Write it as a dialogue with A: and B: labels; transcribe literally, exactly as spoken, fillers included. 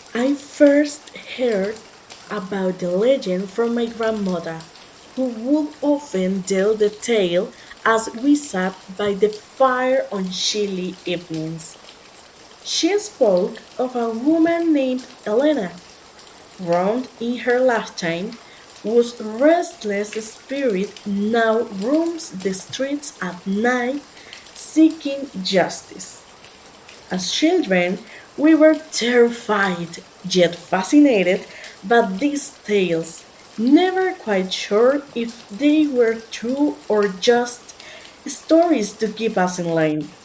A: I first heard about the legend from my grandmother, who would often tell the tale as we sat by the fire on chilly evenings. She spoke of a woman named Elena, drowned in her lifetime, whose restless spirit now roams the streets at night seeking justice. As children, we were terrified yet fascinated by these tales, never quite sure if they were true or just stories to keep us in line.